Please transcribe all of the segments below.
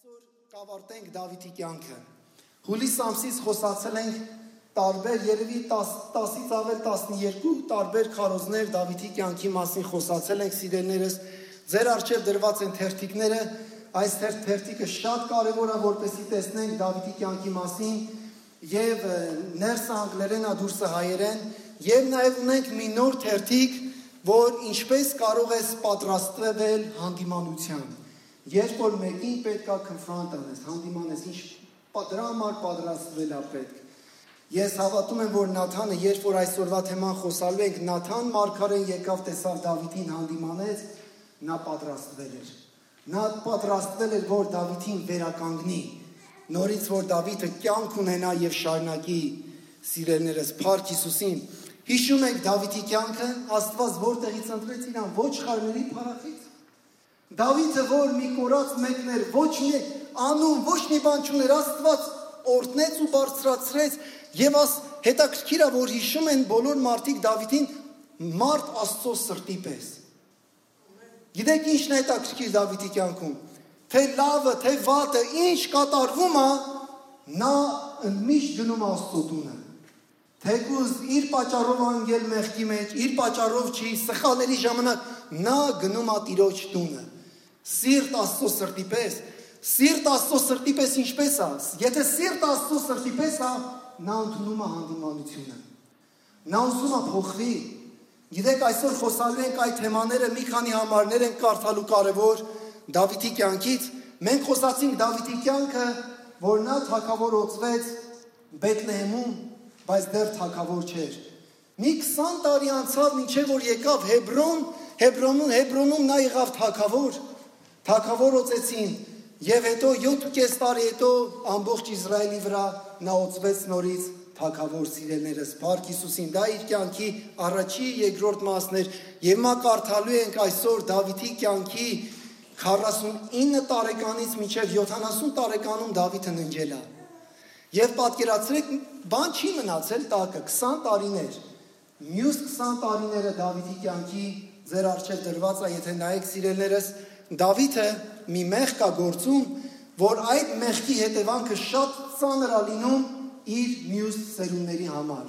Այսօր կավարտենք Դավիթի կյանքը։ Հուլիս ամսից խոսացել ենք տարբեր, երևի 10-ից ավել 12 տարբեր քարոզներ Դավիթի կյանքի մասին խոսացել ենք, սիրելիներս։ Ձեր առջև դրված են թերթիկները, այս թերթիկը շատ կարևոր է, որպեսզի տեսնենք Դավիթի կյանքի մասին, եւ ներսը անգլերեն է, դուրսը հայերեն, եւ նաեւ ունենք մի նոր թերթիկ, որ ինչպես կարող ես պատրաստվել հանդիմանության։ Երբ որ մեկին պետք է confront անես, հանդիմանես, ինչ դրա համար պատրաստվել է պետք։ Ես հավատում եմ, որ Նաթանը, երբ որ այսօրվա թեման խոսալու ենք, Նաթան մարգարեն եկավ տեսավ Դավիթին հանդիմանեց, նա պատրաստվել էր։ Նա պատրաստվել էր, որ Դավիթին վերականգնի, նորից որ Դավիթը կյանք ունենա եւ շարունակի սիրելիներս Փառք Հիսուսին։ Հիշում եք Դավիթի կյանքը, Աստված որտեղից ընտրեց իրան, ոչխարների փառախից։ Դավիթը, որ մի կորած մեկն էր, ոչ մի անուն, ոչ մի բան չուներ, Աստված օրհնեց ու բարձրացրեց եւ հետաքրքիր է, որ հիշում են բոլոր մարդիկ Դավիթին մարդ Աստծո սրտի պես։ Գիտեք ինչն է հետաքրքիր Դավիթի կյանքում, թե լավը, թե վատը, ինչ կատարվում է, նա միշտ գնում Աստծո տունը։ Թեկուզ իր պատճառով անգել մեղքի մեջ, իր պատճառով չի, սխալների ժամանակ նա գնում է Տիրոջ տունը։ Սիրտ Աստծո սրտի պես, սիրտ Աստծո սրտի պես ինչպես է, եթե սիրտ Աստծո սրտի պես է, նա ընդունում է հանդիմանությունը։ Նա ուզում է փոխվի։ Գիտեք, այսօր խոսալու ենք այդ թեմաները, մի քանի համարներ ենք կարդալու կարևոր Դավիթի կյանքից։ Մենք խոսացինք Դավիթի կյանքը, որ նա թագավորացվեց Բեթլեհեմում, բայց դեռ թագավոր չէր։ Մի 20 տարի անցավ, մինչև որ եկավ Հեբրոնում նա եղավ թագավոր։ Թագավորացեցին եւ հետո 7.5 տարի հետո ամբողջ Իսրայելի վրա նա օծվեց նորից թագավոր սիրելիներս Փառք Հիսուսին։ Դա իր կյանքի առաջի երկրորդ մասն էր եւ մա կարդալու ենք այսօր Դավիթի կյանքի 49 տարեկանից մինչև 70 տարեկանում Դավիթն ընջել է։ Եվ պատկերացրեք, բան չի մնացել տակը 20 տարիներ։ Մյուս 20 տարիները Դավիթի կյանքի ձեր առջև դրված է, եթե նայեք սիրելիներս, Դավիթը մի մեղք է գործում, որ այդ մեղքի հետևանքը շատ ծանր է լինում իր մյուս սերունդների համար։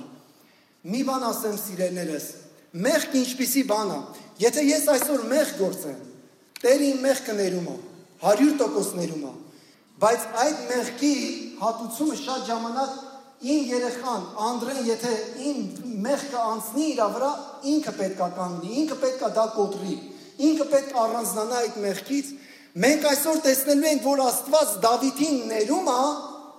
Մի բան ասեմ սիրելիներս, մեղքը ինչպիսի բան է։ Եթե ես այսօր մեղք գործեմ, Տերը իմ մեղքը ներում է, 100% ներում է։ Բայց այդ մեղքի հատուցումը շատ ժամանակ իմ երեխան, Անդրեն, եթե իմ մեղքը անցնի իր վրա, ինքը պետք է կանգնի, ինքը պետք է դա կոտրի, ինքը պետք է առանձնանա այդ մեղքից։ Մենք այսօր տեսնելու ենք, որ Աստված Դավիթին ներում է,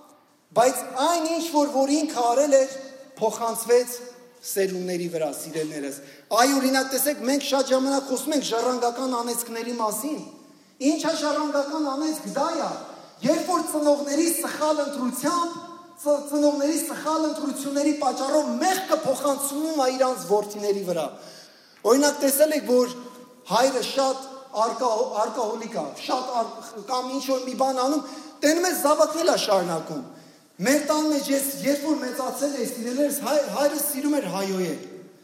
բայց այն ինչ որ ինքը արել էր, փոխանցվեց սերունդների վրա, սիրելիներս։ Այ օրինակ տեսեք, մենք շատ ժամանակ խոսում ենք ժառանգական անեծքների մասին։ Ինչ է ժառանգական անեծք, դա է։ Երբ որ ծնողների սխալ ընտրությամբ, ծնողների սխալ ընտրությունների պատճառով մեղքը փոխանցվում է իրանց որդիների վրա։ Օրինակ տեսել եք, որ հայրը շատ արկահոլիկ է, շատ կամ ինչ որ մի բան անում, տենում է զավակնել է շարունակում։ Մեր տան մեջ երբ որ մեծացել էի, սիրելիներս, հայրը սիրում էր հայոյել։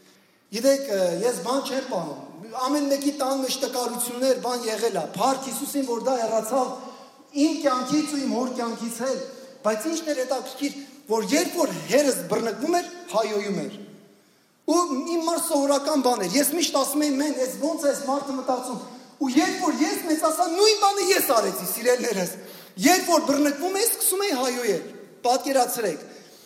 Գիտեք, ես բան չեմ պահում։ Ամեն մեկի տան մեջ տկարություններ, բան եղել է։ Փառք Հիսուսին, որ դա հեռացավ իմ կյանքից ու իմ հոր կյանքից էլ, բայց ինչն էր հետաքրքիր, որ երբ որ հերս բռնկվում էր, հայոյում էր։ Ու իմ մար սովորական բան էր։ Ես միշտ ասում եմ, մեն, ես ոնց է այս մարդը մտածում։ Ու երբ որ ես մեծացա, նույն բանը ես արեցի, սիրելիներս։ Երբ որ բռնկվում ես, սկսում էի հայոյել։ Պատկերացրեք։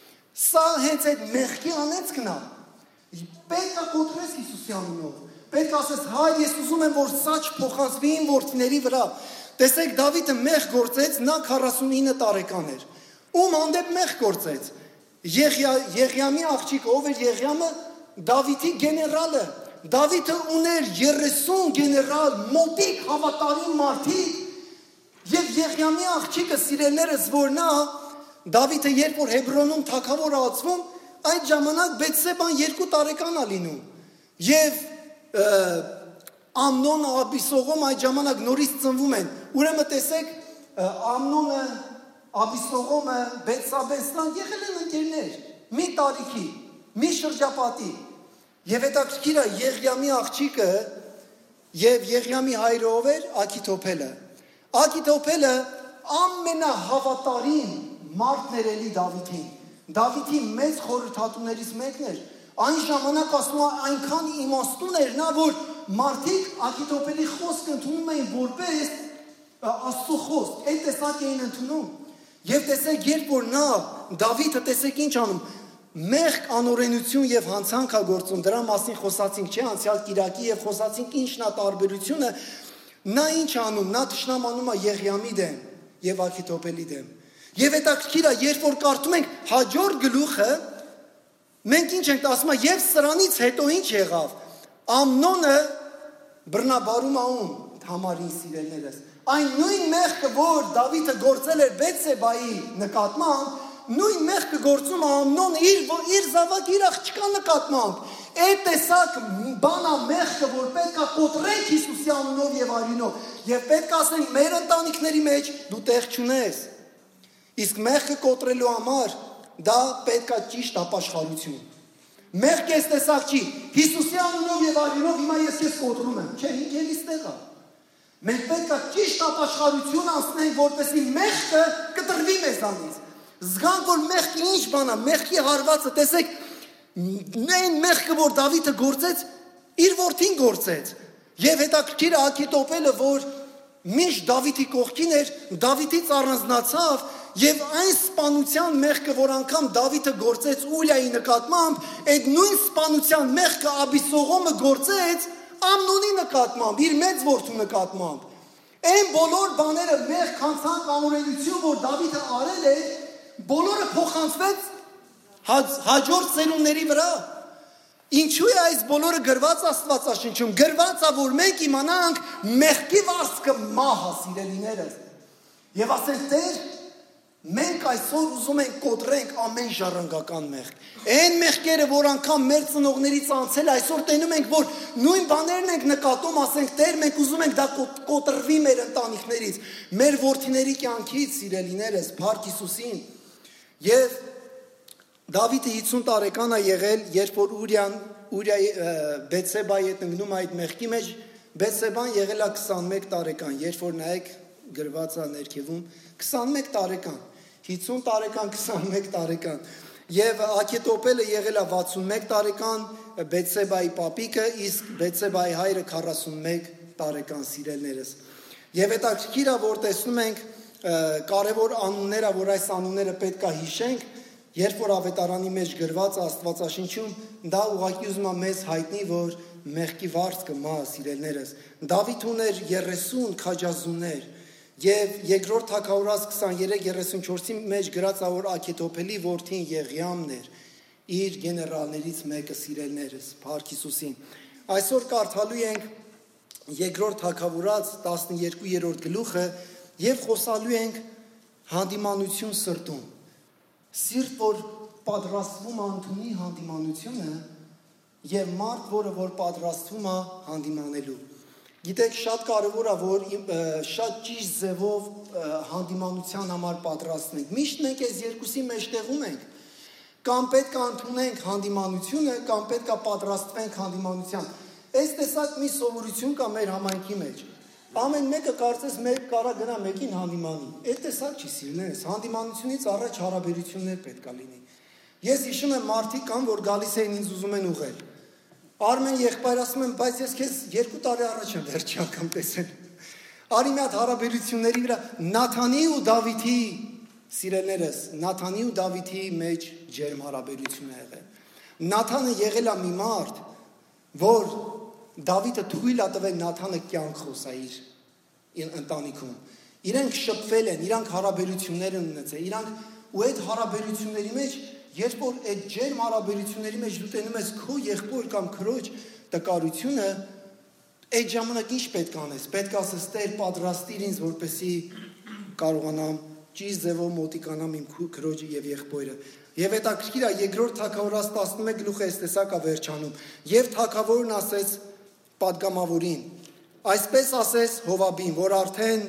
Սա հենց այդ մեղքի անեծքն է։ Պետք է կոտրես Հիսուսի անունով։ Պետք է ասես, հայր, ես ուզում եմ, որ սա չփոխանցվի իմ որդիների վրա։ Տեսեք, Դավիթը մեղք գործեց, նա 49 տարեկան էր։ Ում հանդեպ մեղք գործեց։ Եղիամի աղջիկ, ով էր Եղիամը, Դավիթի գեներալը։ Դավիթը ուներ 30 գեներալ, մոտիկ հավատարիմ մարդիկ։ Եվ Եղիամի աղջիկը սիրելիներս, որ նա Դավիթը երբ որ Հեբրոնում թագավոր ածվում, այդ ժամանակ Բեթսեբան 2 տարեկան է լինում։ Եվ Ամնոնը, Աբիսողոմ այդ ժամանակ նորից ծնվում են։ Ուրեմն տեսեք, Ամնոնը, Աբիսողոմը, Բեթսաբեն եղել են ընկերներ, մի տարիքի, մի շրջապատի։ Եվ հետաքրքիր է Եղիամի աղջիկը եւ Եղիամի հայրը ով էր, Աքիթոփելը։ Աքիթոփելը ամենահավատարիմ մարդն էր էլի Դավիթին։ Դավիթի մեծ խորհրդատուներից մեկն էր։ Այն ժամանակ ասում է այնքան իմաստուն էր նա, որ մարդիկ Աքիթոփելի խոսքը ընդունում էին որպես Աստծո խոսք, այդ տեսակ էին ընդունում։ Եվ տեսեք, երբ որ նա Դավիթը տեսեք ինչ անում, մեղք, անօրենություն եւ հանցանք է գործում, դրա մասին խոսացինք, չէ՞, անցյալ Կիրակի եւ խոսացինք ինչն է տարբերությունը, նա ինչ անում, նա թշնամանում է Եղիամի դեմ եւ Աքիթոփելի դեմ։ Եվ հետաքրքիր է, երբ որ կարդում ենք հաջորդ գլուխը, մենք ինչ ենք ասում, եւ սրանից հետո ինչ եղավ։ Ամնոնը բռնաբարում անում Թամարին սիրելներս։ Այն նույն մեղքը, որ Դավիթը գործել էր Բեթսեբայի նկատմամբ, նույն մեղքը գործում է Ամնոնը իր զավակ իր աղջկա նկատմամբ։ Այդ տեսակ բանա մեղքը, որ պետք է կոտրենք Հիսուսի անունով եւ արյունով, եւ պետք է ասենք մեր ընտանիքների մեջ դու տեղ չունես։ Իսկ մեղքը կոտրելու համար դա պետք է ճիշտ ապաշխարություն։ Մեղք էս տեսակ չի։ Հիսուսի անունով եւ արյունով հիմա ես քեզ կոտրում եմ։ Չէ, ինքն էլի ստեղ է։ Մենք պետք է ճիշտ ապաշխարություն անցնենք, որպեսզի մեղքը կտրվի մեզանից։ Զգանք, որ մեղքը ինչ բան է, մեղքի հարվածը, տեսեք, այն մեղքը, որ Դավիթը գործեց, իր որդին գործեց։ Եվ հետաքրքիր է Աքիթոփելը, որ միշտ Դավիթի կողքին էր, Դավիթից առանձնացավ, եւ այն սպանության մեղքը, որ անգամ Դավիթը գործեց Ուրիայի նկատմամբ, այդ նույն սպանության մեղքը Աբիսողոմը գործեց Ամնոնի նկատմամբ, իր մեծ որդու նկատմամբ։ Այն բոլոր բաները մեղք, հանցանք, անօրենություն, որ Դավիթը արել էր, բոլորը փոխանցվեց հաջորդ ծերունների վրա։ Ինչու է այս բոլորը գրված Աստվածաշնչում։ Գրված է, որ մենք իմանանք մեղքի վարձքը մահ է, սիրելիներս։ Եվ ասենք Տեր, մենք այսօր ուզում ենք կոտրենք ամեն ժառանգական մեղք։ Այն մեղքերը, որ անգամ մեր ծնողներից անցել, այսօր տենում ենք, որ նույն բաներն ենք նկատում, ասենք Տեր, մենք ուզում ենք դա կոտրվի մեր ընտանիքներից, մեր որդիների կյանքից, սիրելիներս, Փառք Հիսուսին։ Եվ Դավիթը 50 տարեկան է եղել, երբ որ Ուրիայի Բեթսեբայի հետ ընկնում այդ մեղքի մեջ, Բեթսեբան եղել է 21 տարեկան, երբ որ նայեք գրված է ներքևում 21 տարեկան, 50 տարեկան, 21 տարեկան, եւ Աքիթոփելը եղել է 61 տարեկան, Բեթսեբայի պապիկը, իսկ Բեթսեբայի հայրը 41 տարեկան, սիրելներս։ Եվ հետաքրքիր է, որ տեսնում ենք կարևոր անունները, որ այս անունները պետք է հիշենք, երբ որ ավետարանի մեջ գրված է Աստվածաշնչում, դա ուղղակի ուզում է մեզ հայտնի, որ մեղքի վարձքը մահ, սիրելներս։ Դավիթ ուներ 30 քաջազուններ, եւ երկրորդ Թագավորաց 23-34-ի մեջ գրած է, որ Աքիթոփելի որդին Եղիամն էր, իր գեներալներից մեկը, սիրելներս, Փառք Հիսուսին։ Այսօր կարդալու ենք երկրորդ Թագավորաց 12-րդ գլուխը եւ խոսալու ենք հանդիմանություն սրտում։ Սիրտ, որ պատրաստվում է ընդունի հանդիմանությունը եւ մարդ, որ պատրաստվում է հանդիմանելու։ Գիտեք, շատ կարևոր է, որ շատ ճիշտ ձևով հանդիմանության համար պատրաստենք։ Միշտ մենք այս երկուսի մեջտեղում ենք։ Կամ պետք է ընդունենք հանդիմանությունը, կամ պետք է պատրաստվենք հանդիմանության։ Այս տեսակ մի սովորություն կա մեր համայնքի մեջ։ Ամեն մեկը կարծես մեր կարա գնա մեկին հանդիմանի։ Այդ տեսակ չի սիրելիներս, հանդիմանությունից առաջ հարաբերություններ պետք է լինի։ Ես հիշում եմ մարդիկ կան, որ գալիս էին ինձ ուզում են ուղղել։ Արմեն եղբայր ասում եմ, բայց ես քեզ 2 տարի առաջ եմ վերջի անգամ տեսել։ Արի մի հատ հարաբերությունների վրա Նաթանի ու Դավիթի, սիրելիներս, Նաթանի ու Դավիթի մեջ ջերմ հարաբերություն է եղել։ Նաթանը եղել է մի մարդ, որ Դավիթը թույլ է տվել Նաթանը կյանք խոսա իր ընտանիքում։ Իրանք շփվել են, իրանք հարաբերություններ են ունեցել, իրանք ու այդ հարաբերությունների մեջ, երբ որ այդ ջերմ հարաբերությունների մեջ դու տենում ես քո եղբոր կամ քրոջ տկարությունը, այդ ժամանակ ինչ պետք է անես։ Պետք է ասես Տեր, պատրաստիր ինձ, որպեսզի կարողանամ ճիշտ ձևով մոտիկանամ իմ քրոջը եւ եղբորը։ Եվ հետաքրքիր է, երկրորդ Թագավորաց 11 գլուխը այս տեսակ է վերջանում։ Եվ Թագավորն ասեց պատգամավորին, այսպես ասես Հովաբին, որ արդեն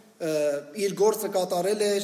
իր գործը կատարել էր,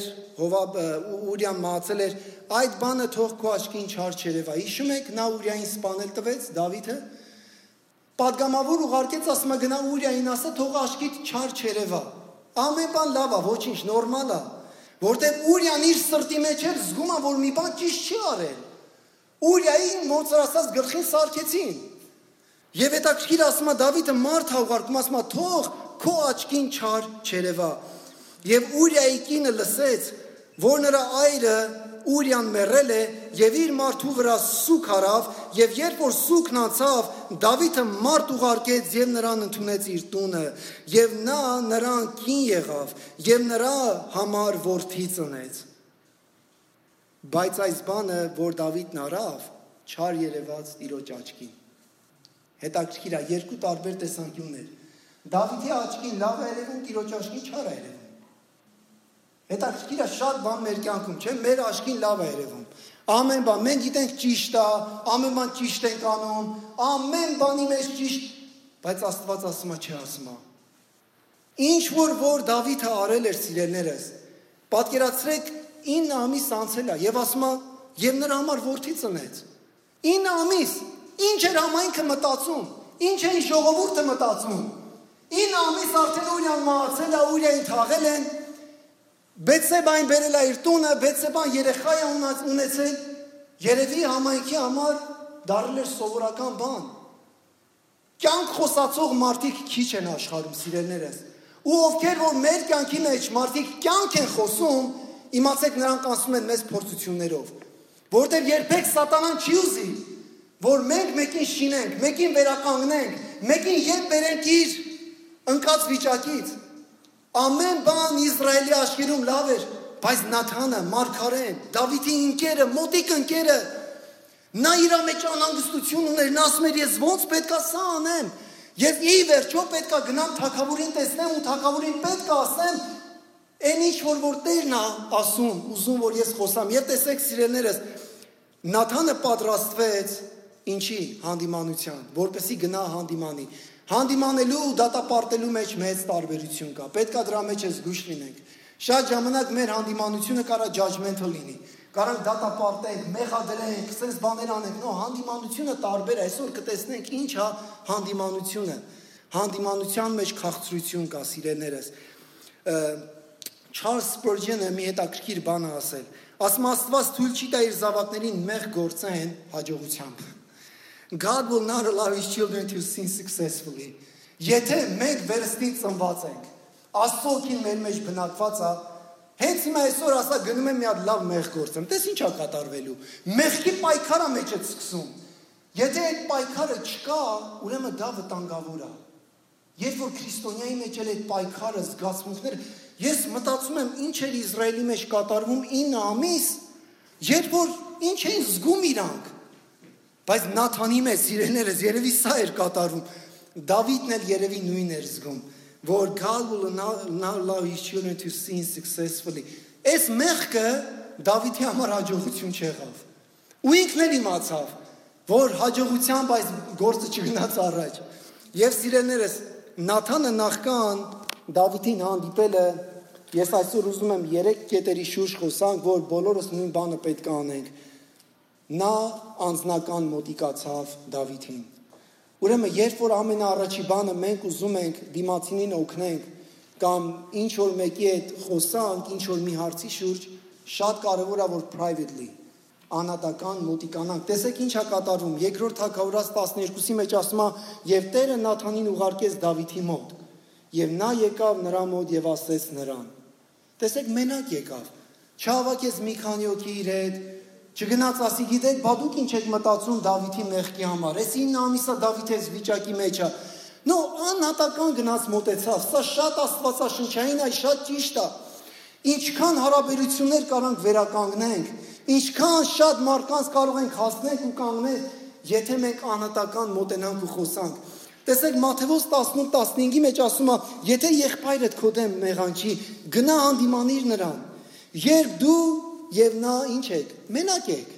Ուրիան մահացել էր, այդ բանը թող քո աչքին չար չերևա։ Հիշում եք, նա Ուրիային սպանել տվեց Դավիթը։ Պատգամավոր ուղարկեց, ասում է գնա Ուրիային ասա, թող աչքիդ չար չերևա։ Ամեն բան լավ է, ոչինչ, նորմալ է։ Որտեղ Ուրիան իր սրտի մեջ էր զգում է, որ մի բան ճիշտ չի արել։ Ուրիային ոնց ասած գլխին սարքեցին։ Եվ հետաքրքիր ասում է Դավիթը մարդ հաղորդում, ասում է թող քո աչքին չար չերևա։ Եվ Ուրիայի կինը լսեց, որ նրա այրը Ուրիան մեռել է եւ իր մարդու վրա սուկ արավ եւ երբ որ սուկն անցավ Դավիթը մարդ ուղարկեց եւ նրան ընդունեց իր տունը եւ նա նրան կին եղավ եւ նրա համար որդի ծնեց բայց այս բանը որ Դավիթն արավ չար երևաց Տիրոջ աչքին հետաքրքիր է երկու տարբեր տեսանկյուններ Դավիթի աչքին լավ է երևում Տիրոջ աչքին չար է երևում Հետաքրքիր է շատ բան մեր կյանքում, չէ՞, մեր աչքին լավ է երևում։ Ամեն բան, մենք գիտենք ճիշտ է, ամեն բան ճիշտ ենք անում, ամեն բանի մեջ ճիշտ, բայց Աստված ասում է, չի ասում է։ Ինչ որ Դավիթը արել էր սիրելիներս, պատկերացրեք 9 ամիս անցել է եւ ասում է, եւ նրա համար որդի ծնեց։ 9 ամիս, ինչ էր համայնքը մտածում, ինչ էին ժողովուրդը մտածում։ 9 ամիս արդեն Ուրիան մահացել է, Ուրիային թաղել են Բեթսեբային բերել է իր տունը, Բեթսեբան երեխա է ունեցել, երևի համայնքի համար դառել էր սովորական բան։ Կյանք խոսացող մարդիկ քիչ են աշխարհում, սիրելիներս։ Ու ովքեր որ մեր կյանքի մեջ մարդիկ կյանք են խոսում, իմացեք նրանք անցնում են մեծ փորձություններով, որտեղ երբեք սատանան չի ուզի, որ մենք մեկին շինենք, մեկին վերականգնենք, մեկին ետ բերենք իր ընկած վիճակից։ Ամեն բան Իսրայելի աշխարհում լավ էր, բայց Նաթանը, Մարգարեն, Դավիթի ընկերը, մոտիկ ընկերը, նա իր մեջ անհանգստություն ուներ, նա ասում էր, ես ոնց պետքա սա անեմ, ես ի վերջո պետքա գնամ թագավորին տեսնեմ ու թագավորին պետքա ասեմ, այն ինչ որ Տերն է ասում, ուզում որ ես խոսամ, եւ տեսեք սիրելիներս, Նաթանը պատրաստվեց ինչի հանդիմանության, որպեսզի գնա հանդիմանի Հանդիմանելու ու դատապարտելու մեջ մեծ տարբերություն կա։ Պետք է դրա մեջ զգույշ լինենք։ Շատ ժամանակ մեր հանդիմանությունը կարա judgmental լինի։ Կարանք դատապարտենք, մեղադրենք, sense բաներ անենք։ Նո, հանդիմանությունը տարբեր է։ Այսօր կտեսնենք ինչ է հանդիմանությունը։ Հանդիմանության մեջ քաղցրություն կա, սիրելիներս։ Չարլզ Սպըրջենը մի հետաքրքիր բան է ասել։ Ասում Աստված թույլ չի տա իր զավակներին մեղ գործեն հաջողությամբ։ God will not allow his children to sin successfully. Եթե մենք վերստին ծնված ենք, Աստծո օգին մեր մեջ բնակված է, հենց հիմա այսօր ասա գնում եմ մի հատ լավ մեղ գործեմ, տես ինչ է կատարվելու։ Մեղքի պայքարը մեջ է սկսում։ Եթե այդ պայքարը չկա, ուրեմն դա վտանգավոր է։ Երբ որ քրիստոնյայի մեջ էլ այդ պայքարը զգացմունքները, ես մտածում եմ ինչ էր Իսրայելի մեջ կատարվում 9 ամիս, երբ որ ինչ էին զգում իրանք։ Բայց Նաթանի մեջ սիրելիներս երևի սա էր կատարվում։ Դավիթն էլ երևի նույնն էր զգում, որ God will not allow his children to sin successfully. Այս մեղքը Դավիթի համար հաջողություն չեղավ։ Ու ինքն էլ իմացավ, որ հաջողությամբ այս գործը չգնաց առաջ։ Եվ սիրելիներս, Նաթանը նախքան Դավիթին հանդիպելը, ես այսօր ուզում եմ 3 կետերի շուրջ խոսանք, որ բոլորս նույն բանը պետք է անենք։ Նա անձնական մոտիկացավ Դավիթին։ Ուրեմն երբ որ ամենաառաջի բանը մենք ուզում ենք դիմացինին օգնենք կամ ինչ որ մեկի հետ խոսանք, ինչ որ մի հարցի շուրջ, շատ կարևոր է որ privately անհատական մոտիկանանք։ Տեսեք ինչ է կատարվում։ Երկրորդ Թագավորաց 12-ի մեջ ասում է. «Եվ Տերը Նաթանին ուղարկեց Դավիթի մոտ, եւ նա եկավ նրա մոտ եւ ասեց նրան»։ Տեսեք մենակ եկավ։ Չհավաքեց մի քանի օքի իր հետ, չգնաց ասի, գիտեք, բա դուք ինչ եք մտածում Դավիթի մեղքի համար։ Այս 9 ամիսա Դավիթ էս վիճակի մեջ է։ Նո, անհատական գնաց մոտեցավ։ Սա շատ աստվածաշնչային է, շատ ճիշտ է։ Ինչքան հարաբերություններ կարանք վերականգնենք, ինչքան շատ մարդկանց կարող ենք հասնենք ու կանգնել, եթե մենք անհատական մոտենանք ու խոսանք։ Տեսեք Մատթեոս 18:15-ի մեջ ասում է, եթե եղբայրդ քո դեմ մեղանչի, գնա հանդիմանիր նրան։ Երբ դու եւ նա ինչ եք, մենակ եք։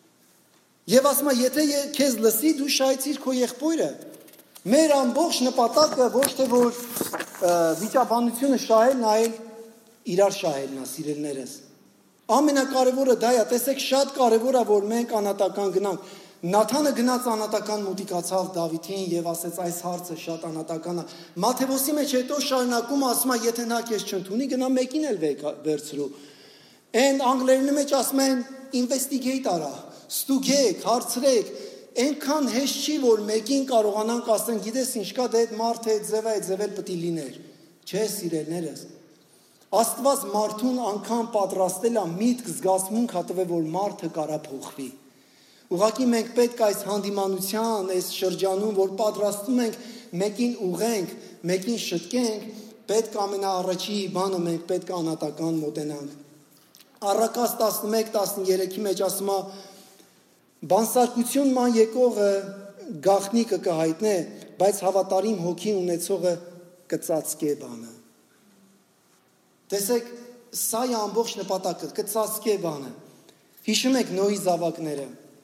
Եվ ասում է, եթե քեզ լսի, դու շահեցիր քո եղբայրը։ Մեր ամբողջ նպատակը ոչ թե որ վիճաբանությունը շահելն, այլ իրար շահելն է, սիրելիներս։ Ամենակարևորը դա է, տեսեք, շատ կարևոր է, որ մենք անհատական գնանք։ Նաթանը գնաց անատական մոտիկացավ Դավիթին եւ ասեց այս հարցը շատ անատական է։ Մատթեոսի մեջ հետո շարունակում ասում է եթե նա քեզ չընդունի գնա մեկին էլ վերցրու։ Այն անգլերենի մեջ ասում են investigate արա, ստուգեք, հարցրեք, այնքան հեշտ չի որ մեկին կարողանանք ասեն գիտես ինչ կա դե այդ մարդը այդ ձևը պետք է լիներ։ Չէ, սիրելիներս։ Աստված մարդուն անգամ պատրաստել է միտք զգացմունք հատվել որ մարդը կարա փոխվի։ Ուղղակի մենք պետք է այս հանդիմանության, այս շրջանում, որ պատրաստում ենք, մեկին ուղենք, մեկին շտկենք, պետք է ամենաառաջի բանը մենք պետք է անատական մոտենանք։ Առակաց 11-13-ի մեջ ասում է բանսարկություն ման եկողը գաղտնիքը կհայտնե, բայց հավատարիմ հոգի ունեցողը կծածկե բանը։ Տեսեք, սա է ամբողջ նպատակը, կծածկե բանը։ Հիշում եք Նոյի զավակները։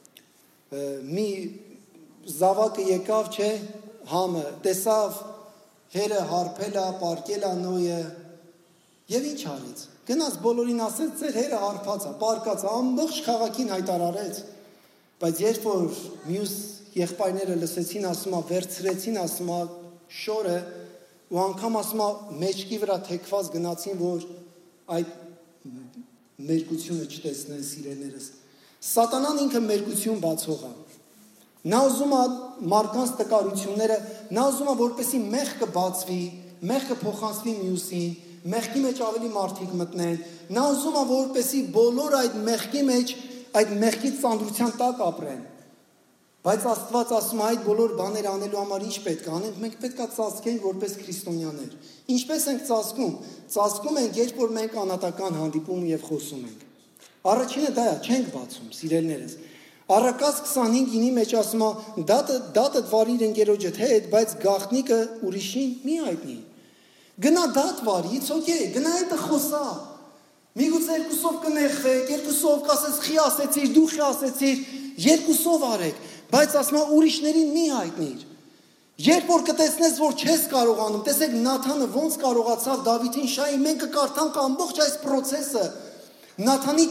Մի զավակը եկավ, չէ, համը, տեսավ, հերը հարբել է, պարկել է Նոյը, եւ ինչ արեց։ Գնաց բոլորին ասեց, ձեր հերը հարբած է, պարկած է, ամբողջ քաղաքին հայտարարեց, բայց երբ որ մյուս եղբայրները լսեցին, ասում է, վերցրեցին, ասում է, շորը, ու անգամ ասում է, մեջքի վրա թեքված գնացին, որ այդ մերկությունը չտեսնեն սիրելիներս։ Սատանան ինքը մերկություն բացող է։ Նա ուզում է մարդկանց տկարությունները, նա ուզում է որպեսի մեղքը բացվի, մեղքը փոխանցվի մյուսին, մեղքի մեջ ավելի մարդիկ մտնեն։ Նա ուզում է որպեսի բոլոր այդ մեղքի մեջ, այդ մեղքի ծանրության տակ ապրեն։ Բայց Աստված ասում է այդ բոլոր բաները անելու համար ինչ պետք է անենք, մենք պետք է ծածկենք որպես քրիստոնյաներ։ Ինչպես ենք ծածկում։ Ծածկում ենք, երբ որ մենք անատական հանդիպում եւ խոսում ենք։ Առաջինը դա է, չենք բացում, սիրելիներս։ Առակաց 25-ի մեջ ասում է դատը վարիր ընկերոջդ հետ, բայց գաղտնիքը ուրիշին մի հայտնի։ Գնա դատ վարի, it's okay, գնա հետը խոսա։ Միգուցե երկուսով կնեղվեք, երկուսով կասես խի ասեցիր, դու խի ասեցիր, երկուսով արեք, բայց ասում է ուրիշներին մի հայտնիր։ Երբ որ կտեսնես, որ չես կարողանում, տեսեք Նաթանը ոնց կարողացավ Դավիթին շահի, մենք կկարդանք ամբողջ այս process-ը։ Նաթանի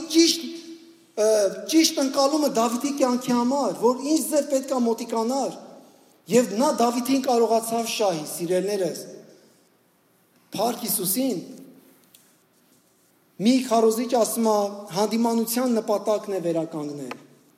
ճիշտ ընկալումը Դավիթի կյանքի համար, որ ինչ ձև պետք է մոտիկանար, եւ նա Դավիթին կարողացավ շահի, սիրելիներս։ Փառք Հիսուսին։ Մի քարոզիչ ասում է, հանդիմանության նպատակն է վերականգնել։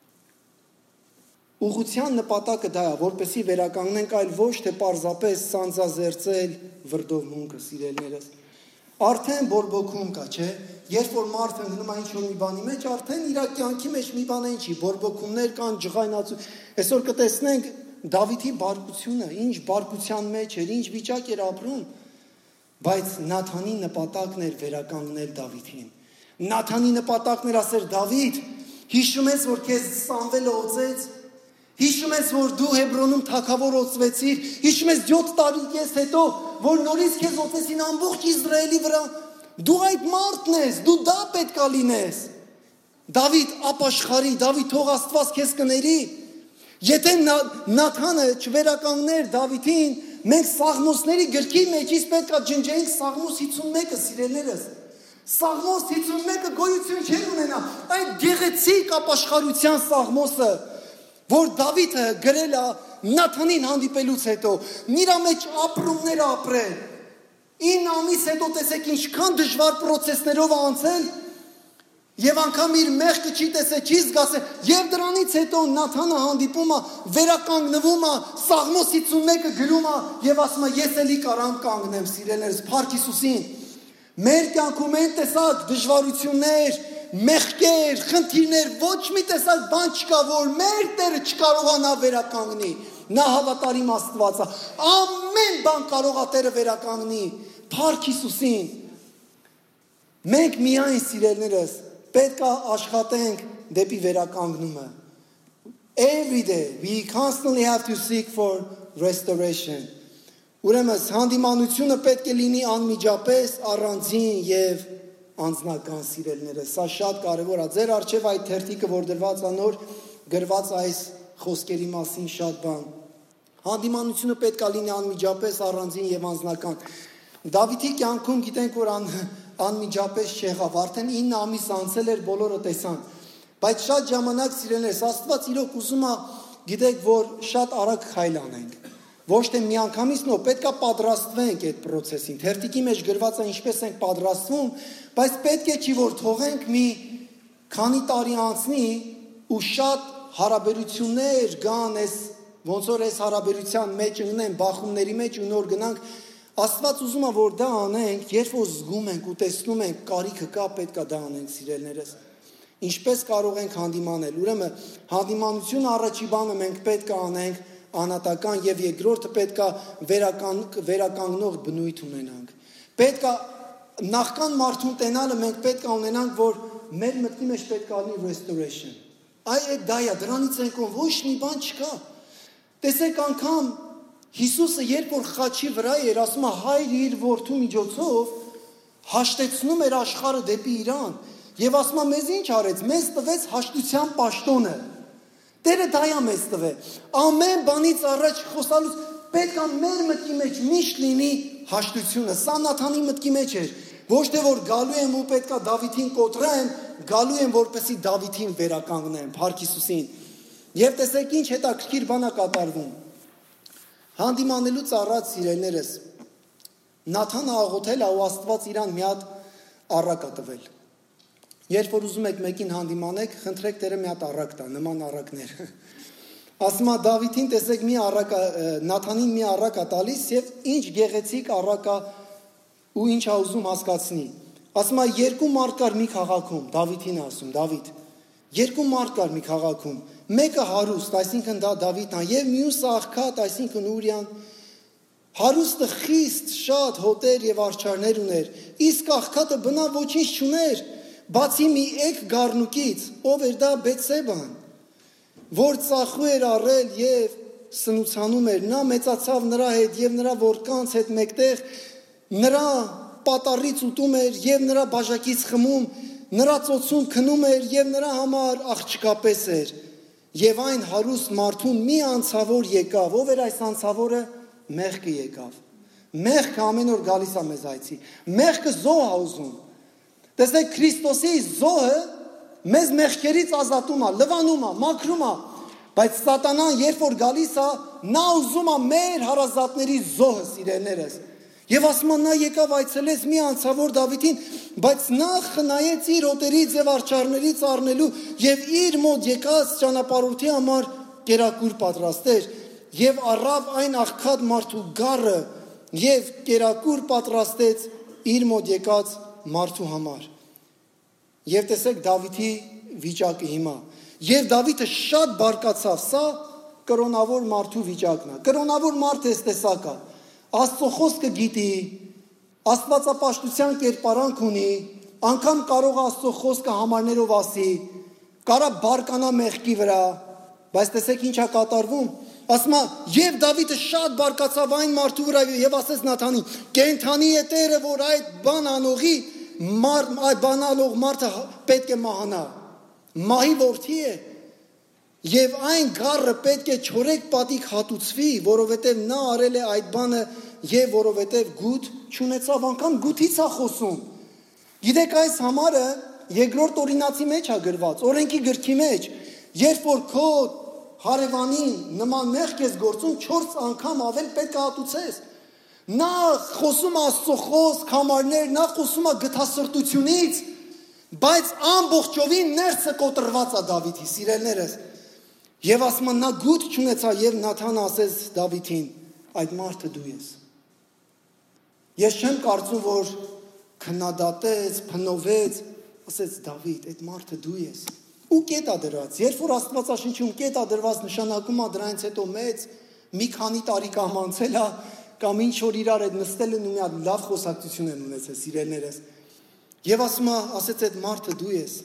Ուղղության նպատակը դա է, որպեսզի վերականգնենք, այլ ոչ թե պարզապես սանձազերծել վրդովմունքը, սիրելիներս։ Արդեն բորբոքում կա, չէ՞։ Երբ որ մարդը ընկնում է ինչ-որ մի բանի մեջ, արդեն իր կյանքի մեջ մի բան են չի, բորբոքումներ կան, ջղայնացու։ Այսօր կտեսնենք Դավիթի բարկությունը, ինչ բարկության մեջ էր, ինչ վիճակ էր ապրում, բայց Նաթանի նպատակն էր վերականգնել Դավիթին։ Նաթանի նպատակն էր ասել Դավիթ, հիշում ես, որ քեզ Սամվելը օծեց, հիշում ես, որ դու Հեբրոնում թագավոր օծվեցիր, հիշում ես 7 տարի կես հետո, որ նորից քեզ օծեցին ամբողջ Իսրայելի վրա, դու այդ մարդն ես, դու դա պետք է լինես։ Դավիթ ապաշխարի, Դավիթ թող Աստված քեզ կների։ Եթե Նաթանը չվերականգներ Դավիթին, մենք Սաղմոսների գրքի մեջից պետք է ջնջեինք Սաղմոս 51-ը, սիրելիներս։ Սաղմոս 51-ը գոյություն չէր ունենա, այդ գեղեցիկ ապաշխարության Սաղմոսը, որ Դավիթը գրել է Նաթանին հանդիպելուց հետո, նրա մեջ ապրումներ ապրել։ 9 ամիս հետո տեսեք ինչքան դժվար process-ներով անցել, եւ անգամ իր մեղքը չի տեսել, չի զգացել, եւ դրանից հետո Նաթանը հանդիպում է, վերականգնվում է, Սաղմոս 51-ը գրում է եւ ասում է ես էլի կարամ կանգնեմ, սիրելիներս, Փառք Հիսուսին։ Մեր կյանքում են տեսակ դժվարություններ, մեղքեր, խնդիրներ, ոչ մի տեսակ բան չկա, որ մեր Տերը չկարողանա վերականգնի։ Նա հավատարիմ Աստված է։ Ամեն բան կարող է Տերը վերականգնի։ Փառք Հիսուսին։ Մենք միայն սիրելիներս պետք է աշխատենք դեպի վերականգնումը։ Every day we constantly have to seek for restoration. Ուրեմն հանդիմանությունը պետք է լինի անմիջապես, առանձին եւ անձնական, սիրելիներս։ Սա շատ կարեւոր է։ Ձեր արժեվ այդ թերթիկը, որ դրված է նոր, գրված այս խոսքերի մասին շատ բան։ Հանդիմանությունը պետք է լինի անմիջապես, առանձին եւ անձնական։ Դավիթի կյանքում գիտենք, որ անմիջապես չեղավ, արդեն 9 ամիս անցել էր, բոլորը տեսան, Բայց շատ ժամանակ սիրելիներս, Աստված իրոք ուզում է, գիտեք, որ շատ արագ քայլ անենք։ Ոչ թե միանգամից նո, պետք է պատրաստվենք այդ process-ին։ Թերթիկի մեջ գրված է ինչպես ենք պատրաստվում, բայց պետք է չի որ թողենք մի քանի տարի անցնի ու շատ հարաբերություններ կան, ոնց որ այս հարաբերության մեջ ընկնեն, բախումների մեջ ու նոր գնանք, Աստված ուզում է որ դա անենք, երբ որ զգում ենք ու տեսնում ենք կարիքը կա, պետք է դա անենք, սիրելիներս։ Ինչպես կարող ենք հանդիմանել։ Ուրեմն հանդիմանությունը առաջի բանը մենք պետք է անենք անատական եւ երկրորդը պետք է վերականգնող բնույթ ունենանք։ Պետք է նախքան մարդուն տենալը մենք պետք է ունենանք, որ մեր մտքի մեջ պետք է լինի restoration։ Այդ դա է, դրանից ենք ոչ մի բան չկա։ Տեսեք անգամ Հիսուսը երբ որ խաչի վրա էր, ասում է հայր իր որդու միջոցով հաշտեցնում էր աշխարհը դեպի իրան եւ ասում է մեզ ինչ արեց, մեզ տվեց հաշտության պաշտոնը։ Տերը դա է մեզ տվել։ Ամեն բանից առաջ խոսալուց պետք է մեր մտքի մեջ միշտ լինի հաշտությունը։ Սա Նաթանի մտքի մեջ էր։ Ոչ թե որ գալու եմ ու պետք է Դավիթին կոտրեմ, գալու եմ որպեսզի Դավիթին վերականգնեմ, Փառք Հիսուսին։ Եվ տեսեք ինչ հետաքրքիր բան է կատարվում։ Հանդիմանելուց առաջ սիրելիներս Նաթանը աղոթել է ու Աստված իրան մի հատ առակ է տվել։ Երբ որ ուզում եք մեկին հանդիմանեք, խնդրեք Տերը մի հատ առակ տա, նման առակներ։ Ասում է Դավիթին, տեսեք մի առակ, Նաթանին մի առակ է տալիս եւ ինչ գեղեցիկ առակ է ու ինչ է ուզում հասկացնի։ Ասում է երկու մարդ կար մի քաղաքում, Դավիթին ասում, Դավիթ, երկու մարդ կար մի քաղաքում, մեկը հարուստ, այսինքն դա Դավիթն է, եւ մյուսը աղքատ, այսինքն Ուրիան։ Հարուստը խիստ շատ հոտեր եւ արչարներ ուներ, իսկ աղքատը բնավ ոչինչ չուներ, բացի մի եկ գառնուկից, ով էր դա Բեթսեբան, որ ծախու էր առել եւ սնուցանում էր, նա մեծացավ նրա հետ եւ նրա որդկանց հետ մեկտեղ, նրա պատառից ուտում էր եւ նրա բաժակից խմում, նրա ծոցում քնում էր եւ նրա համար աղջկապես էր։ Եվ այն հարուստ մարդուն մի անցավոր եկավ, ով էր այս անցավորը, մեղքը եկավ։ Մեղքը ամեն օր գալիս է մեզ այցի։ Մեղքը զոհ է ուզում։ Տեսեք Քրիստոսի զոհը մեզ մեղքերից ազատում է, լվանում է, մաքրում է, բայց սատանան երբ որ գալիս է, նա ուզում է մեր հարազատների զոհը, սիրելիներս։ Եվ ասում է նա եկավ այցելեց մի անցավոր Դավիթին, բայց նա խնայեց իր հոտերից եւ արչարներից առնելու եւ իր մոտ եկած ճանապարհորդի համար կերակուր պատրաստեր եւ առավ այն աղքատ մարդու գառը եւ կերակուր պատրաստեց իր մոտ եկած մարդու համար։ Եվ տեսեք Դավիթի վիճակը հիմա։ Եվ Դավիթը շատ բարկացավ, սա կրոնավոր մարդու վիճակն է։ Կրոնավոր մարդը էս տեսակա։ Աստծո խոսքը գիտի, աստվածապաշտության կերպարանք ունի, անգամ կարող Աստծո խոսքը համարներով ասի, կարա բարկանա մեղքի վրա, բայց տեսեք ինչ է կատարվում։ Ասում է, եւ Դավիթը շատ բարկացավ այն մարդու վրա եւ ասեց Նաթանին, կենթանի է Տերը, որ այդ բան անողի այդ բանալող մարդը պետք է մահանա։ Մահի որդի է։ Եվ այն գառը պետք է չորեք պատիկ հատուցվի, որովհետև նա արել է այդ բանը եւ որովհետև գութ չունեցավ, անգամ գութից է խոսում։ Գիտեք այս համարը երկրորդ օրինացի մեջ է գրված, օրենքի գրքի մեջ, երբ որ քո հարևանին նման մեղք ես գործում, 4 անգամ ավել պետք է հատուցես։ Նա խոսում Աստծո խոսք, համարներ, նա խոսում է գթասրտությունից, բայց ամբողջովին ներսը կոտրված է Դավիթի, սիրելիներս։ Եվ ասում նա գութ չունեցավ եւ Նաթանը ասեց Դավիթին, այդ մարդը դու ես։ Ես չեմ կարծում, որ քննադատեց, փնովեց, ասեց Դավիթ, այդ մարդը դու ես։ Ու կետ է դրված։ Երբ որ Աստվածաշնչում կետ է դրված, նշանակում է դրանից հետո մեծ մի քանի տարի կամ անցել է, կամ ինչ որ իրար հետ նստել են ու մի հատ լավ խոսակցություն են ունեցել, սիրելիներս։ Եվ ասում է, ասեց այդ մարդը դու ես։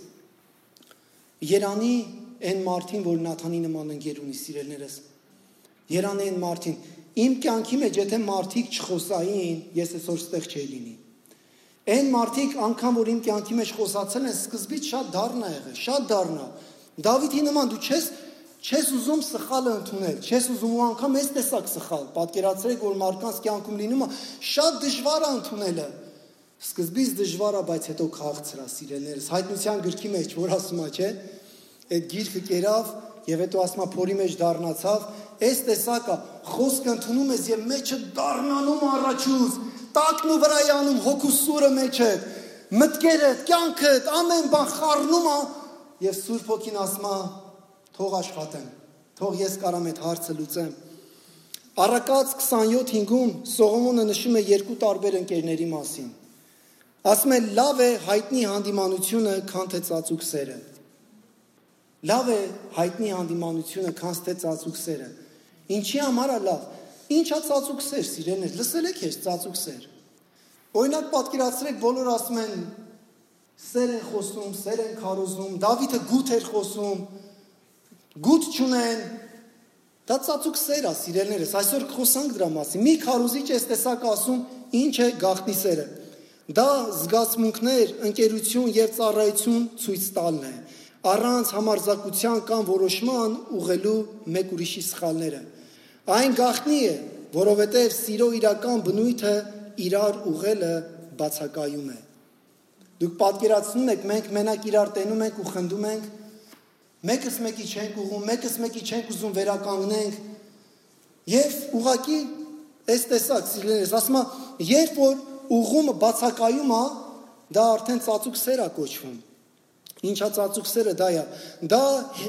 Երանի այն մարդին, որ Նաթանի նման ընկեր ունի, սիրելիներս։ Երանի այն մարդին, իմ կյանքի մեջ եթե մարդիկ չխոսային, ես այսօր ստեղ չէի լինի։ Այն մարդիկ անգամ որ իմ կյանքի մեջ խոսացել են, սկզբից շատ դառն է եղել, շատ դառն է։ Դավիթի նման դու չես ուզում սխալը ընդունել, չես ուզում ու անգամ այս տեսակ սխալ։ Պատկերացրեք, որ մարդկանց կյանքում լինում է շատ դժվար է ընդունելը։ Սկզբից դժվար է, բայց հետո քաղցր է, սիրելիներս։ Հայտնության գրքի մեջ որ ասում է, չէ՞, այդ գիրքը կերավ եւ հետո ասма փորի մեջ դառնացավ, այս տեսակը խոսքը ընդունում ես եւ մեջը դառնանում առաջուց, տակն ու վրայանում հոգու սուրը մեջը, մտքերը, կյանքդ, ամեն բան խառնում է եւ Սուրբ Հոգին ասма թող աշխատեմ, թող ես կարամ այդ հարցը լուծեմ։ Առակաց 27:5-ում Սողոմոնը նշում է երկու տարբեր ընկերների մասին։ Ասում է լավ է հայտնի հանդիմանությունը, քան թե ծածուկ սերը։ Լավ է հայտնի հանդիմանությունը, քան թե ծածուկ սերը։ Ինչի համար է լավ։ Ինչա ծածուկ սեր, սիրելիներ, լսել եք ես ծածուկ սեր։ Օրինակ պատկերացրեք, բոլոր ասում են սեր են խոսում, սեր են քարոզում, Դավիթը գութ էր խոսում, գութ չունեն։ Դա ծածուկ սեր է, սիրելիներս, այսօր խոսանք դրա մասին։ Մի քարոզիչ այս տեսակ ասում, ինչ է գաղտնի սերը։ Դա զգացմունքներ, ընկերություն եւ ծառայություն ցույց տալն է, առանց համարձակության կամ որոշման ուղղելու մեկ ուրիշի սխալները։ Այն գաղտնի է, որովհետեւ սիրո իրական բնույթը իրար ուղղելը բացակայում է։ Դուք պատկերացնում եք, մենք մենակ իրար տենում ենք ու խնդում ենք, մեկս մեկի չենք ուղում, մեկս մեկի չենք ուզում վերականգնենք, եւ ուղղակի այս տեսակ սիրելիներս, ասում է, երբ որ ուղումը բացակայում է, դա արդեն ծածուկ սեր է կոչվում։ Ինչա ծածուկ սերը դա է։ Դա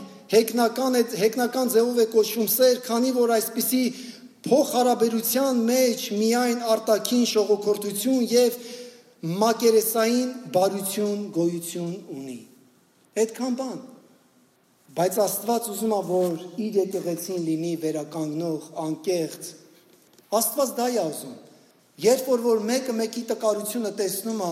հեգնական ձևով է կոչվում սեր, քանի որ այսպիսի փոխհարաբերության մեջ միայն արտաքին շողոքորթություն եւ մակերեսային բարություն գոյություն ունի։ Այդքան բան։ Բայց Աստված ուզում է, որ իր եկեղեցին լինի վերականգնող, անկեղծ։ Աստված դա է ուզում։ Երբ որ մեկը մեկի տկարությունը տեսնում է,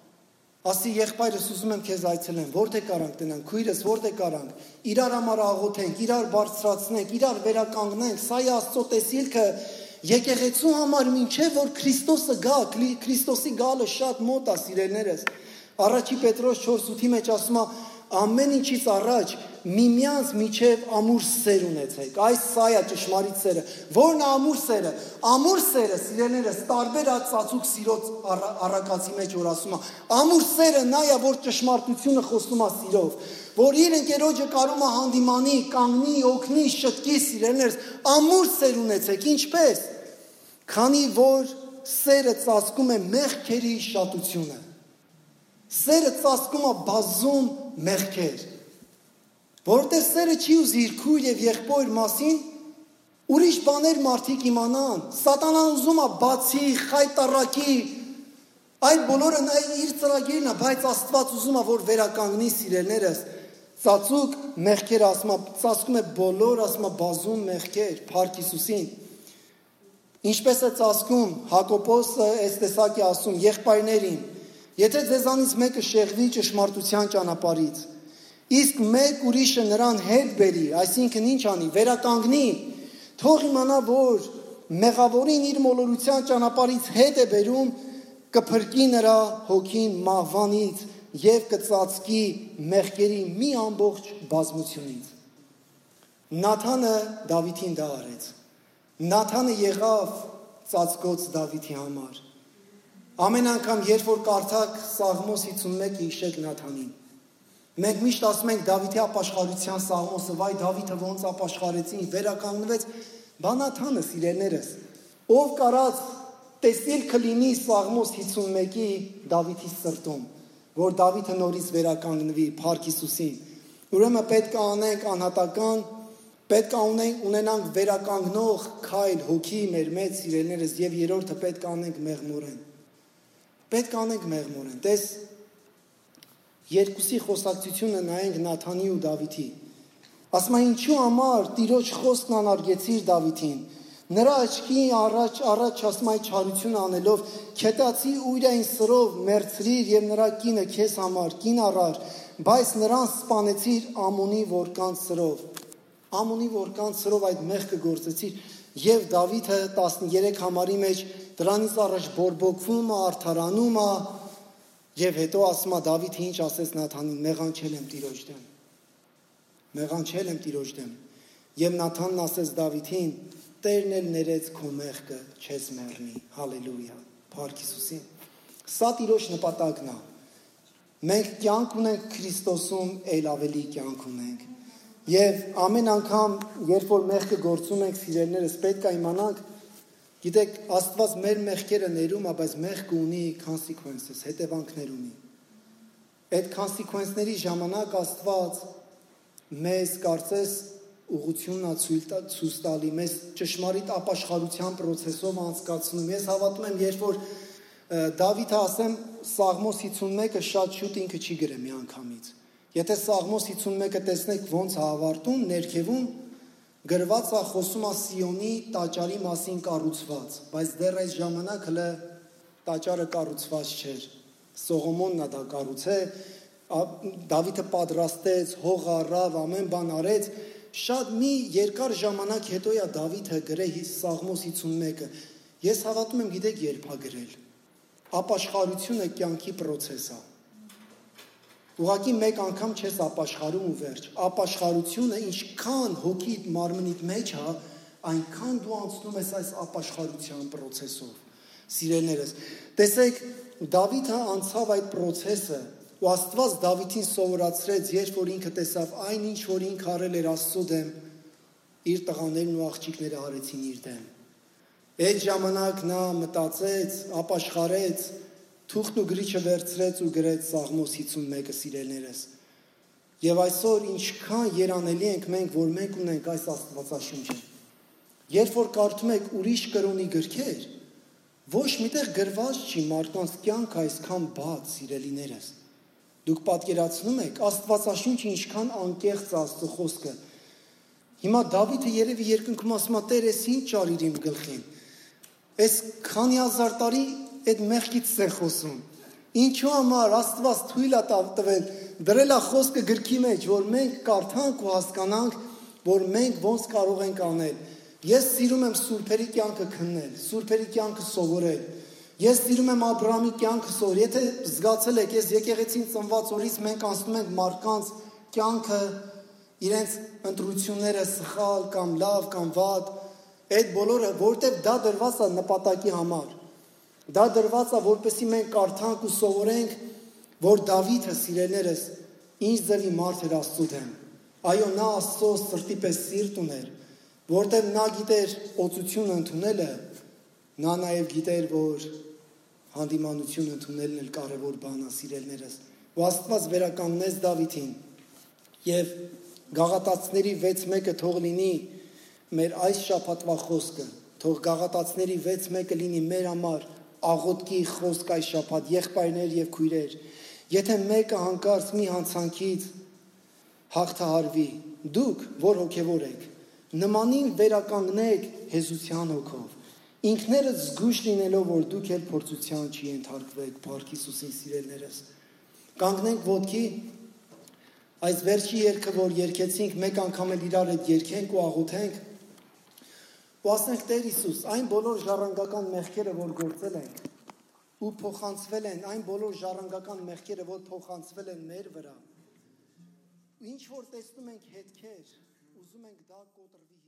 ասի եղբայրս ուզում եմ քեզ այցելեմ, որտե կարանք տնանք, քույրս որտե կարանք, իրար համար աղոթենք, իրար բարձրացնենք, իրար վերականգնենք, սա է Աստծո տեսիլքը եկեղեցու համար, մինչև որ Քրիստոսը գա, Քրիստոսի գալը շատ մոտ է, սիրելիներս։ Առաջի Պետրոս 4:8-ի մեջ ասում է, ամեն ինչից առաջ միմյանց միջև ամուր սեր ունեցեք։ Այս սա է ճշմարիտ սերը։ Որն է ամուր սերը։ Ամուր սերը, սիրելիներս, տարբեր է ծածուկ սիրոց առակացի մեջ որ ասում է։ Ամուր սերը նա է, որ ճշմարտությունը խոսում է սիրով, որ իր ընկերոջը կարում է հանդիմանի, կանգնի, օգնի, շտկի, սիրելիներս, ամուր սեր ունեցեք, ինչպես։ Քանի որ սերը ծածկում է մեղքերի շատությունը։ Սերը ծածկում է բազում մեղքեր։ Որտեղ սերը չի ուզի իր քույր եւ եղբայր մասին ուրիշ բաներ մարդիկ իմանան։ Սատանան ուզում է բացի, խայտարակի, այդ բոլորը նա իր ծրագիրն է, բայց Աստված ուզում է, որ վերականգնի սիրելիներս։ Ծածուկ մեղքեր ասում է, ծածկում է բոլոր, ասում է բազում մեղքեր, Փառք Հիսուսին։ Ինչպես է ծածկում Հակոբոսը այս տեսակի ասում եղբայրներին, եթե ձեզանից մեկը շեղվի ճշմարտության ճանապարհից, իսկ մեկ ուրիշը նրան հետ բերի, այսինքն ինչ անի, վերականգնի, թող իմանա, որ մեղավորին իր մոլորության ճանապարհից հետ է բերում, կփրկի նրա հոգին մահվանից եւ կծածկի մեղքերի մի ամբողջ բազմությունից։ Նաթանը Դավիթին դա արեց։ Նաթանը եղավ ծածկոց Դավիթի համար։ Ամեն անգամ, երբ որ կարդաք Սաղմոս 51, հիշեք Նաթանին։ Մենք միշտ ասում ենք Դավիթի ապաշխարության Սաղմոսը, վայ Դավիթը ոնց ապաշխարեցին, վերականգնվեց, բանաթանը սիրելիներս, ով կարած տեսիլքը լինի Սաղմոս 51-ի Դավիթի սրտում, որ Դավիթը նորից վերականգնվի, Փառք Հիսուսին։ Ուրեմն պետք է անենք անհատական, պետք է ունենանք վերականգնող քայլ հոգի մեր մեծ սիրելիներս եւ երրորդը պետք է անենք մեղմորեն։ Պետք է անենք մեղմորեն։ Տես երկուսի խոսակցությունը նայենք Նաթանի ու Դավիթի։ Ասում է ինչու համար Տիրոջ խոսքն անարգեցիր Դավիթին։ Նրա աչքի առաջ ասում է չարություն անելով, քետացի ուրային սրով մերցրիր եւ նրա կինը քեզ համար կին առար, բայց նրան սպանեցիր Ամոնի որկանց սրով։ Ամոնի որկանց սրով այդ մեղքը գործեցիր եւ Դավիթը 13 համարի մեջ դրանից առաջ բորբոքվում է, արդարանում է եւ հետո ասում է Դավիթը ինչ ասեց Նաթանին, մեղանչել եմ Տիրոջ դեմ։ Մեղանչել եմ Տիրոջ դեմ։ Եվ Նաթանն ասեց Դավիթին, Տերն էլ ներեց քո մեղքը, չես մեռնի։ Հալելույա։ Փառք Հիսուսին։ Սա Տիրոջ նպատակն է։ Մենք կյանք ունենք Քրիստոսում, ել ավելի կյանք ունենք։ Եվ ամեն անգամ, երբ որ մեղքը գործում ենք, սիրելիներս, պետք է իմանանք, գիտեք, Աստված մեր մեղքերը ներում է, բայց մեղքը ունի consequences, հետևանքներ ունի։ Այդ consequence-ների ժամանակ Աստված մեզ կարծես ուղղությունն է ցույց տալի, մեզ ճշմարիտ ապաշխարության process-ով անցկացնում։ Ես հավատում եմ, երբ որ Դավիթը ասեմ Սաղմոս 51-ը շատ շուտ ինքը չի գրել մի անգամից։ Եթե Սաղմոս 51-ը տեսնեք ոնց է ավարտում, ներքևում գրված է խոսում է Սիոնի տաճարի մասին կառուցված, բայց դեռ այս ժամանակ հələ տաճարը կառուցված չէր։ Սողոմոնն է դա կառուցել, Դավիթը պատրաստեց, հող առավ, ամեն բան արեց, շատ մի երկար ժամանակ հետո է Դավիթը գրել Սաղմոս 51-ը։ Ես հավատում եմ, գիտեք երբ է գրել։ Ապաշխարությունը կյանքի process է։ Ուղղակի մեկ անգամ չես ապաշխարում ու վերջ։ Ապաշխարությունը ինչքան հոգիդ մարմնիդ մեջ է, այնքան դու անցնում ես այս ապաշխարության process-ով։ Սիրելիներս, տեսեք, Դավիթը անցավ այդ process-ը, ու Աստված Դավիթին սովորացրեց, երբ որ ինքը տեսավ այն ինչ որ ինքը արել էր Աստծո դեմ, իր տղաներն ու աղջիկները արեցին իր դեմ։ Այդ ժամանակ նա մտածեց, ապաշխարեց, թուղթն ու գրիչը վերցրեց ու գրեց Սաղմոս 51-ը, սիրելիներս։ Եվ այսօր ինչքան երանելի ենք մենք, որ մենք ունենք այս Աստվածաշունչը։ Երբ որ կարդում եք ուրիշ կրոնի գրքեր, ոչ միտեղ գրված չի մարդկանց կյանքը այսքան բաց, սիրելիներս։ Դուք պատկերացնում եք Աստվածաշունչը ինչքան անկեղծ Աստծո խոսքը։ Հիմա Դավիթը երևի երկնքում ասում է. «Տեր, ես ինչ ճարիր իմ գլխին։ Այս քանի հազար տարի այդ մեղքից է խոսում։ Ինչու համար Աստված թույլ է տվել, դրել է խոսքը գրքի մեջ, որ մենք կարդանք ու հասկանանք, որ մենք ոնց կարող ենք անել։ Ես սիրում եմ սուրբերի կյանքը քննել, սուրբերի կյանքը սովորել։ Ես սիրում եմ Աբրահամի կյանքը սովորել։ Եթե զգացել եք, ես եկեղեցին ծնված օրից մենք անցնում ենք մարդկանց կյանքը, իրենց ընտրությունները սխալ կամ լավ կամ վատ, այդ բոլորը, որտեղ դա դրված է նպատակի համար։ Դա դրված է, որպեսզի մենք կարդանք ու սովորենք, որ Դավիթը, սիրելիներս, ինչ ձևի մարդ էր Աստծո դեմ։ Այո, նա Աստծո սրտի պես սիրտ ուներ, որտեղ նա գիտեր օծություն ընդունելը, նա նաև գիտեր, որ հանդիմանություն ընդունելն էլ կարևոր բան է, սիրելիներս։ Ու Աստված վերականգնեց Դավիթին։ Եվ Գաղատացիների 6:1-ը թող լինի մեր այս շաբաթվա խոսքը, թող Գաղատացիների 6:1-ը լինի մեր համար աղոթքի խոսք այս շաբաթ, եղբայրներ եւ քույրեր։ Եթե մեկը հանկարծ մի հանցանքից հաղթահարվի, դուք, որ հոգևոր եք, նմանին վերականգնեք հեզության հոգով, ինքներդ զգույշ լինելով, որ դուք էլ փորձության չի ենթարկվեք, Փառք Հիսուսին, սիրելիներս։ Կանգնենք ոտքի, այս վերջի երգը, որ երգեցինք, մեկ անգամ էլ իրար հետ երգենք ու աղոթենք, ու ասենք. Տեր Հիսուս, այն բոլոր ժառանգական մեղքերը, որ գործել ենք ու փոխանցվել են, այն բոլոր ժառանգական մեղքերը, որ փոխանցվել են մեր վրա, ինչ որ տեսնում ենք հետքեր, ուզում ենք դա կոտրվի